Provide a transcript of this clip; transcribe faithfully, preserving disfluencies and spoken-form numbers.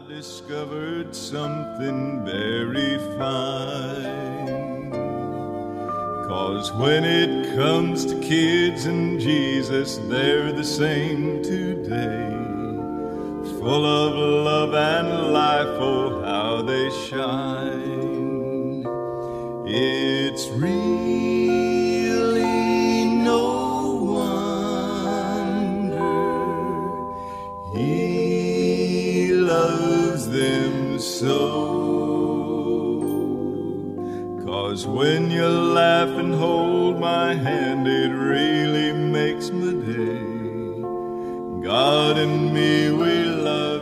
Discovered something very fine. 'Cause when it comes to kids and Jesus, they're the same today. Full of love and life, oh how they shine. It's really no wonder He loves them so. 'Cause when you laugh and hold my hand, it really makes my day. God and me, we love